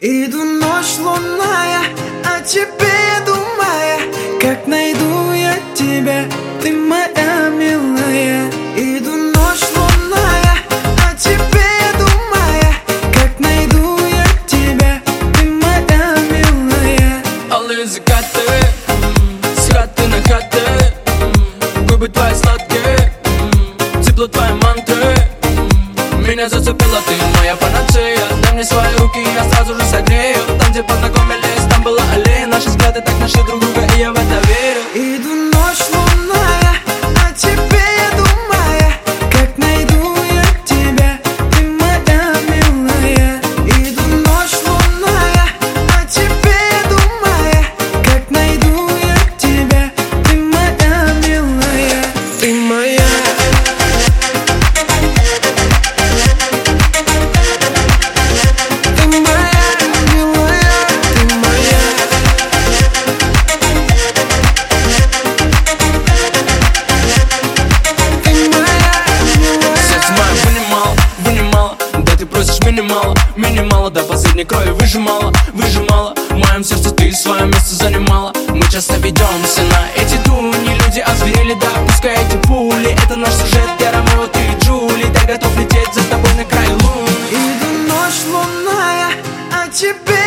Иду ночь лунная, о тебе думая, как найду я тебя, ты моя милая. Иду ночь лунная, о тебе думая, как найду я тебя, ты моя милая. Алые закаты, с хаты на хаты, губы твои сладкие, тепло твоей мантры. Меня зацепила ты, моя панацея. Дай мне свои руки, я сразу же согрею. Там, где познакомились, там была аллея. Наши взгляды так нашли друг друга, и я в это верю. Иду ночь лунная, о тебе думая, как найду я тебя, ты моя милая. Иду ночь лунная, о тебе думая, как найду я тебя, ты моя милая. Ты моя. Минимала, до последней крови выжимала. В моем сердце ты свое место занимала. Мы часто ведемся на эти дуни. Люди озверели, да, пускай эти пули. Это наш сюжет, я Ромео, ты Джули. Я готов лететь за тобой на край луны. Иду ночь лунная, о тебе